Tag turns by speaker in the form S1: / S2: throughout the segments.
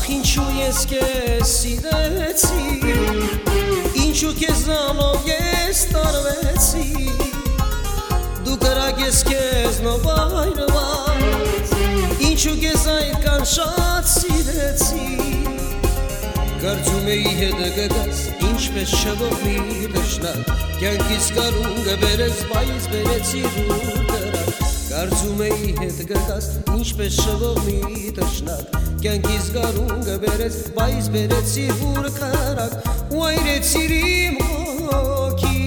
S1: ինչու ես քեզ սիրեցի, ինչու քեզանով ես տարվեցի, դու կրակ ես քեզնով այրված, ինչու քեզ այդքան շատ սիրեցի, կարծում էի հետ կգաս, ինչպես շվողի դժնակ, կյանքիս կարունգը բերես, բայց բերեցիր ու կրակ, կարծում էի հետ կգաս, ինչպես շվողի դժնակ, կյանքիս կարունգը բերես, բայց բերեցիր ու կրակ, ու այրեցիր իմ հոգի։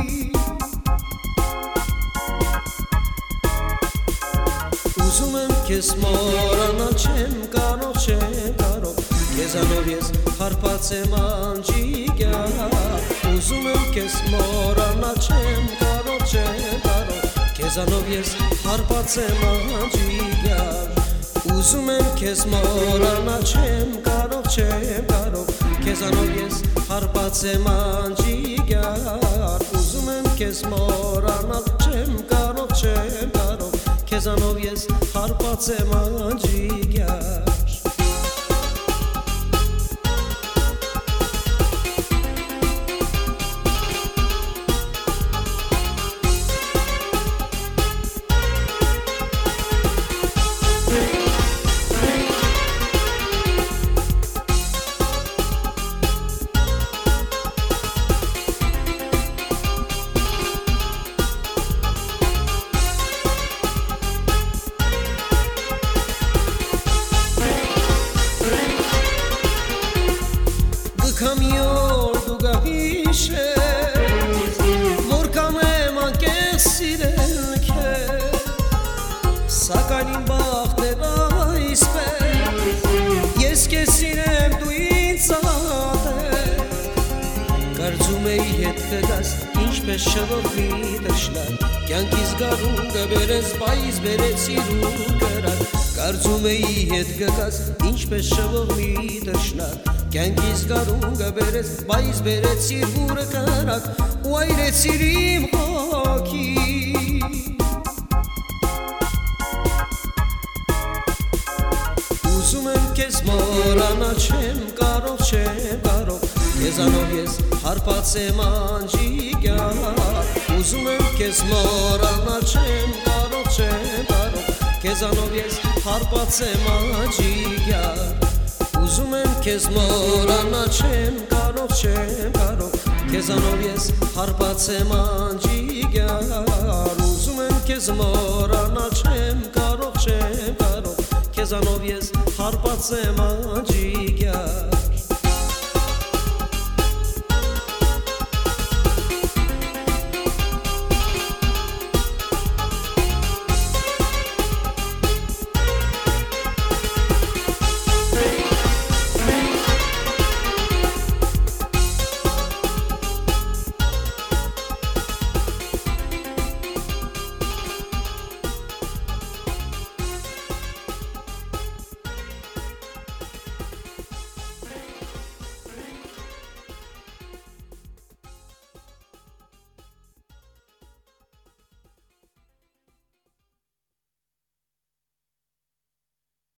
S1: Ուզում եմ քեզ մոռանալ, չեմ կարող, քեզանով ես հարբած եմ անջիգյար, ուզում եմ քեզ մոռանալ, չեմ կարող, քեզանով ես հարբած եմ անջիգյար, ուզում եմ քեզ մոռանալ, չեմ կարող, քեզանով ես հարբած եմ անջիգյար, ուզում եմ քեզ մոռանալ, չեմ կարող, քեզանով ես հարբած եմ անջիգյար։ Կամիոր դու գահիշես, որքան եմ անկես սիրել քեզ, սակայն իմ բախտն է այսպես, ես քեզ սիրեմ դու ինձ ատես, կարծում էի հետ կգաս, ինչպես շվողի դժնակ, կյանքիս կարունգը բերես, բայց բերեցիր ու կրակ, կարծում էի հետ կգաս, ինչպես շվողի դժնակ, կյանքիս կարունգը բերես, բայց բերեցիր ու կրակ, ու այրեցիր իմ հոգի։ Ուզում եմ քեզ մոռանալ, չեմ կարող, քեզանով ես հարբած եմ անջիգյար, ուզում եմ քեզ մոռանալ, չեմ կարող, քեզանով ես հարբած եմ անջիգյար, ուզում եմ քեզ մոռանալ, չեմ կարող, քեզանով ես հարբած եմ անջիգյար, ուզում եմ քեզ մոռանալ, չեմ կարող, քեզանով ես հարբած եմ անջիգյար։